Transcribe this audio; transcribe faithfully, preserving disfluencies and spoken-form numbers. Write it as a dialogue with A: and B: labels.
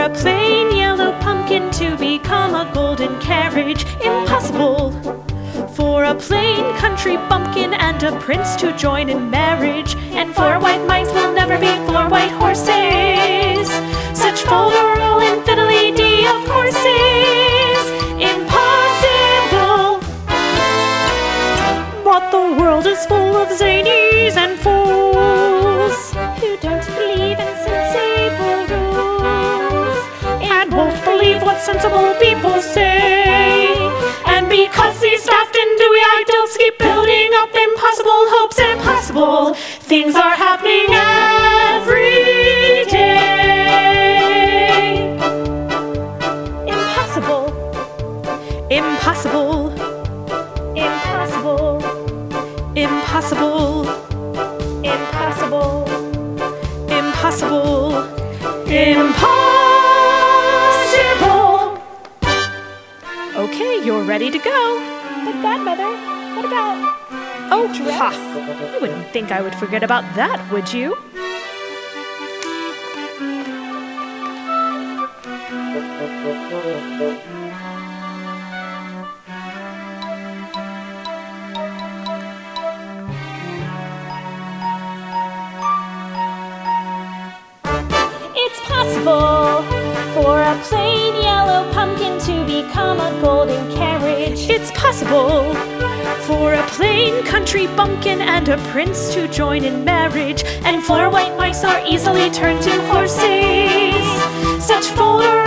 A: a plain yellow pumpkin to become a golden carriage. Impossible. For a plain country bumpkin and a prince to join in marriage. And four white mice will never be four white horses. Such folderol and fiddly-dee of courses. Impossible. But the world is full of zanies and fools who don't believe in sensible rules and won't believe what sensible people say. And because these daft and dewy adults keep building up impossible hopes, impossible things are happening every day. Impossible. Impossible. Impossible. Impossible. Impossible. Impossible. Impossible. Okay, you're ready to go.
B: But Godmother, what about
A: Oh,
B: dress?
A: ha! You wouldn't think I would forget about that, would you?
B: It's possible for a plain yellow pumpkin to become a golden carriage.
A: It's possible for a plain country bumpkin and a prince to join in marriage. And four white mice are easily turned to horses. Such folder